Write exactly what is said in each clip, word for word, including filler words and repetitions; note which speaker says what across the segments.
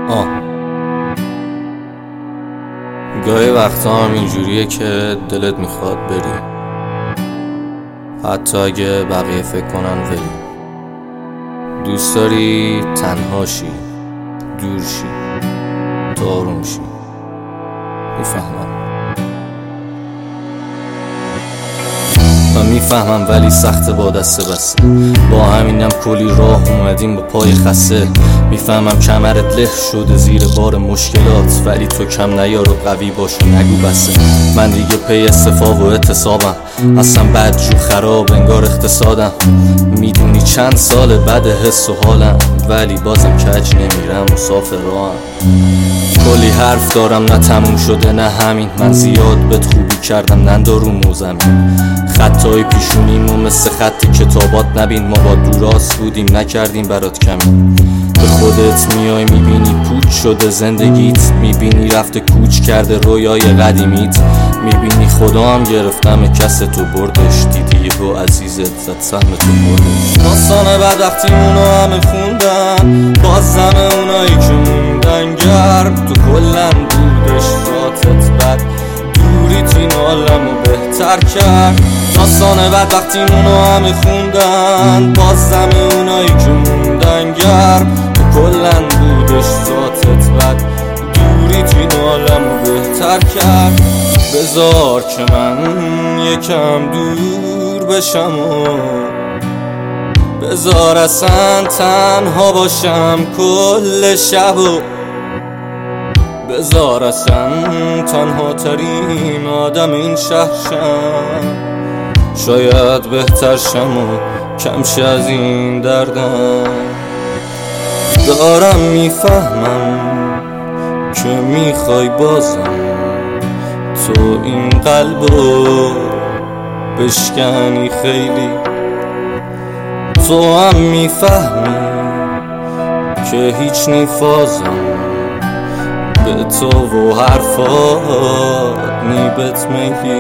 Speaker 1: آه گاهی وقتا هم اینجوریه که دلت میخواد بری، حتی اگه بقیه فکر کنن ولی دوست داری تنها شی، دور شی، تا آروم شی. میفهمم من میفهمم ولی سخت با دست بسته، با همینم کلی راه اومدیم با پای خسته. میفهمم کمرت له شده زیر بار مشکلات، ولی تو کم نیار و قوی باش و نگو بسه. من دیگه پی استفا و اعتصابم، اصلا بدجو خراب انگار اقتصادم. میدونی چند سال بعد حس و حالم، ولی بازم کج نمیرم مسافر راهم. کلی حرف دارم نه تموم شده نه همین، من زیاد بهت خوبی کردم نندارو موزمین. خطای پیشونیمو مثل خط کتابات نبین، ما با دوراست بودیم نکردیم برات کمی. به خودت میای میبینی پوچ شده زندگیت، میبینی رفته کوچ کرده رویای قدیمیت. میبینی خدا هم گرفتم کس تو بردش، دیدی یهو عزیزت زد سهم تو بردش. داستان بدبختیمونو همه خوندن، بازم اونایی که موندن گرم. تو کلن بودش ذاتت بد، دوریت این عالمو بهتر کرد. داستان بدبختیمونو همه خوندن، بازم اونایی که موندن گرم. تو کلن بودش ذاتت بد، دوریت این عالمو بهتر کرد. بذار که من یکم دور بشم و بذار اصلا تنها باشم کل شب و بذار اصلا تنها ترین آدم این شهر شم. شاید بهتر شم و کمش از این دردم. دارم میفهمم که میخوای بازم تو این قلبو بشکنی خیلی. تو هم میفهمی که هیچ نیفازم به تو و حرفات نیبت میلی.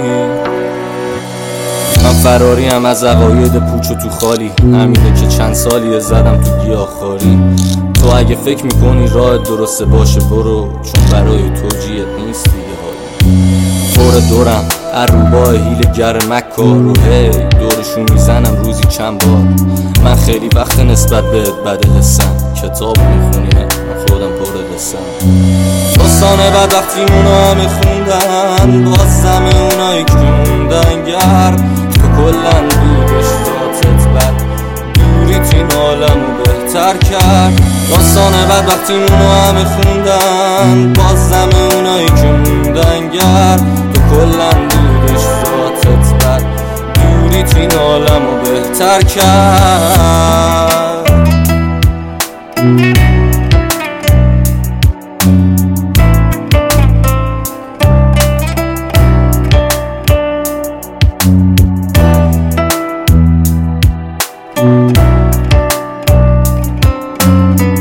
Speaker 1: من فراریم از عقاید پوچ و تو خالی، همینه که چند سالیه زدم تو گیاهخواری. تو اگه فکر میکنی راه درسته باشه برو، چون برای توجیهت نیست دیگه حالی. دور دورم اروبا هیل گرمک رو هی دورشون میزنم روزی چند بار. من خیلی وقت نسبت بهت بده حسم، کتاب میخونی من خودم پر دستم. داستان بدبختیمونو همه خوندن، بازم اونایی که موندن گرم. تو کلن بودش ذاتت بد، دوریت این عالمو بهتر کرد. داستان بدبختیمونو همه خوندن، بازم اونایی که موندن گرم. تو کلن بودش ذاتت بد، دوریت این عالمو بهتر کرد.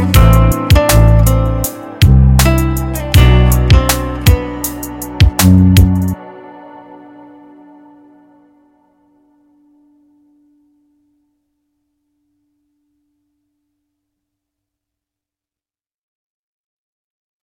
Speaker 2: you